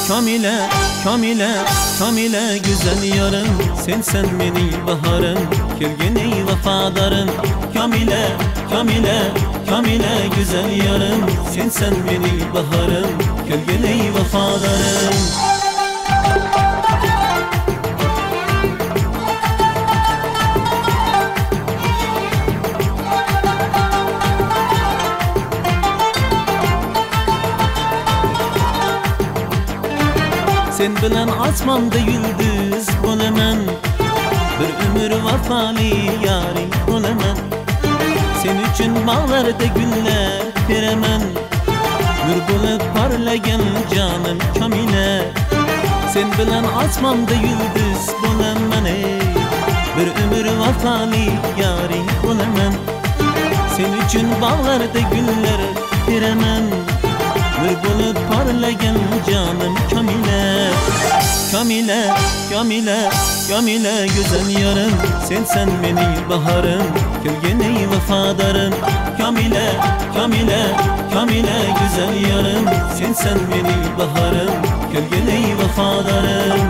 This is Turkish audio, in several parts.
Kamile, Kamile, Kamile güzel yarın, sen beni baharın, kelgeni vefadarın. Kamile, Kamile, Kamile güzel yarın, sen beni baharın, kelgeni vefadarın. Sen bilen asmanda yıldız bo'laman, bir ömür vafalı yari bo'laman. Sen üçün bağlarda güller beraman, nur bo'lib parlagan canım Kamile. Sen bilen asmanda yıldız bo'laman, bir ömür vafalı yari bo'laman. Sen üçün bağlarda güller beraman, nur bo'lib parlagan canım Kamile. Kamile, Kamile, Kamile güzel yarın, sen beni baharın, kelgeni vefadarın. Kamile, Kamile, Kamile güzel yarın, sen beni baharın, kelgeni vefadarın.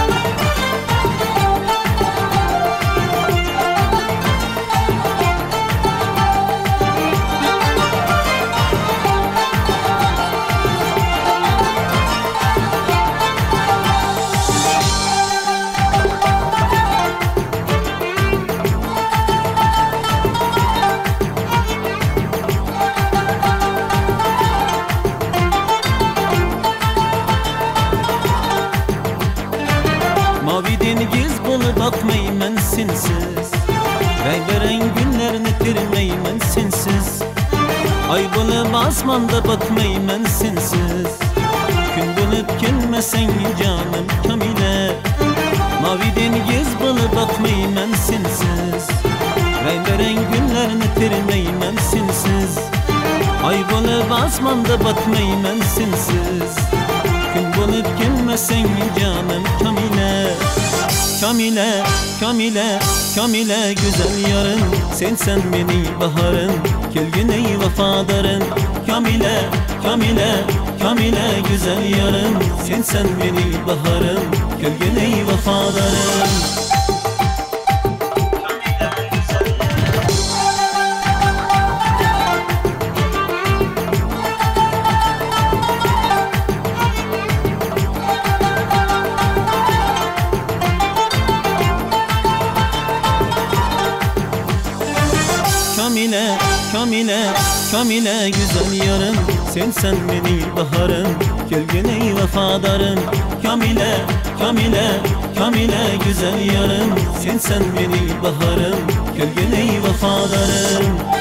Mavi dengiz bulup bakmayman sensiz, raybereng günlerini tirmayman sensiz. Ay bulup asmanda bakmayman sensiz, gün bulup gelmesen canım Kamile. Mavi dengiz bulup bakmayman sensiz, raybereng günlerini tirmayman sensiz. Ay bulup asmanda bakmayman sensiz, gün bulup gelmesen canım Kamile. Kamile, Kamile, Kamile güzel yarın, sen beni baharın, kelgeni vefadarın. Kamile, Kamile, Kamile güzel yarın, sen beni baharın, kelgeni vefadarın. Kamile, Kamile, Kamile güzel yarın, sen beni baharın, kelgeni vefadarın. Kamile, Kamile, Kamile güzel yarın, sen beni baharın, kelgeni vefadarın.